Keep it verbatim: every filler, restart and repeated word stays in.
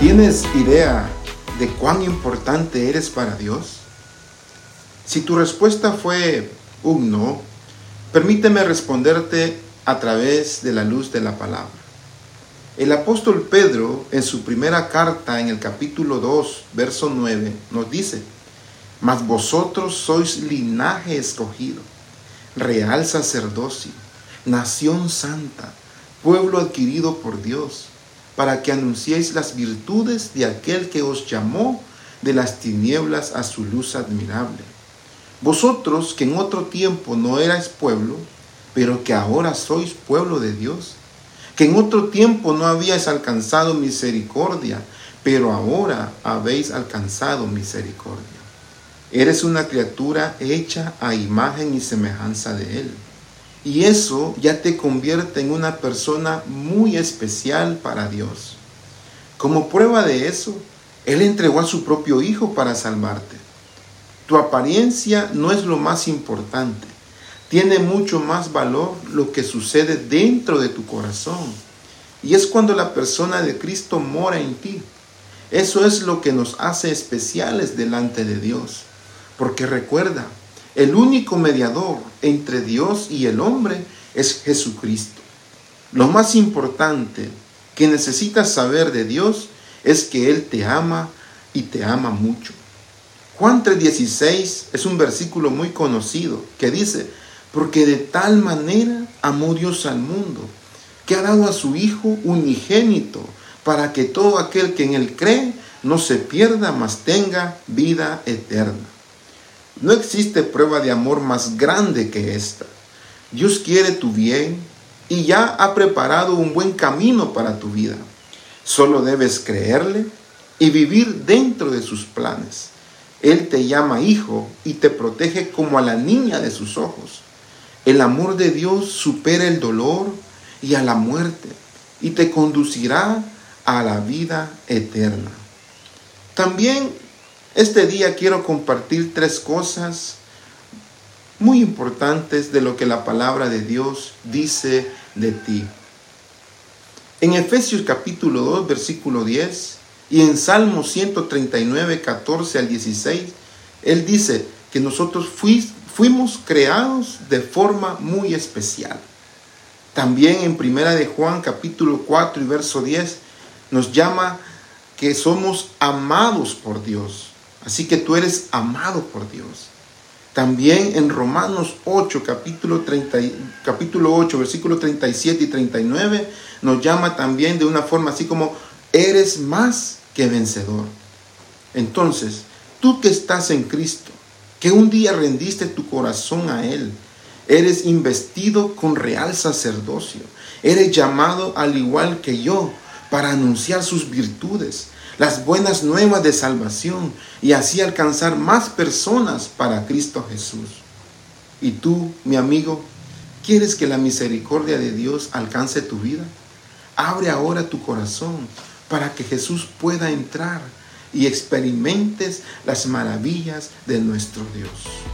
¿Tienes idea de cuán importante eres para Dios? Si tu respuesta fue un no, permíteme responderte a través de la luz de la palabra. El apóstol Pedro, en su primera carta, en el capítulo dos, verso nueve, nos dice: Mas vosotros sois linaje escogido, real sacerdocio, nación santa, pueblo adquirido por Dios, para que anunciéis las virtudes de aquel que os llamó de las tinieblas a su luz admirable. Vosotros que en otro tiempo no erais pueblo, pero que ahora sois pueblo de Dios, que en otro tiempo no habíais alcanzado misericordia, pero ahora habéis alcanzado misericordia. Eres una criatura hecha a imagen y semejanza de Él. Y eso ya te convierte en una persona muy especial para Dios. Como prueba de eso, Él entregó a su propio Hijo para salvarte. Tu apariencia no es lo más importante. Tiene mucho más valor lo que sucede dentro de tu corazón. Y es cuando la persona de Cristo mora en ti. Eso es lo que nos hace especiales delante de Dios. Porque recuerda, el único mediador entre Dios y el hombre es Jesucristo. Lo más importante que necesitas saber de Dios es que Él te ama y te ama mucho. Juan tres dieciséis es un versículo muy conocido que dice: Porque de tal manera amó Dios al mundo, que ha dado a su Hijo unigénito, para que todo aquel que en Él cree no se pierda, mas tenga vida eterna. No existe prueba de amor más grande que esta. Dios quiere tu bien y ya ha preparado un buen camino para tu vida. Solo debes creerle y vivir dentro de sus planes. Él te llama hijo y te protege como a la niña de sus ojos. El amor de Dios supera el dolor y a la muerte y te conducirá a la vida eterna. También este día quiero compartir tres cosas muy importantes de lo que la palabra de Dios dice de ti. En Efesios capítulo dos, versículo diez, y en Salmo ciento treinta y nueve, catorce al dieciséis, Él dice que nosotros fuimos creados de forma muy especial. También en Primera de Juan capítulo cuatro y verso diez nos llama que somos amados por Dios. Así que tú eres amado por Dios. También en Romanos ocho, capítulo, treinta, capítulo ocho, versículos treinta y siete y treinta y nueve, nos llama también de una forma así como: eres más que vencedor. Entonces, tú que estás en Cristo, que un día rendiste tu corazón a Él, eres investido con real sacerdocio. Eres llamado al igual que yo para anunciar sus virtudes, las buenas nuevas de salvación, y así alcanzar más personas para Cristo Jesús. Y tú, mi amigo, ¿quieres que la misericordia de Dios alcance tu vida? Abre ahora tu corazón para que Jesús pueda entrar y experimentes las maravillas de nuestro Dios.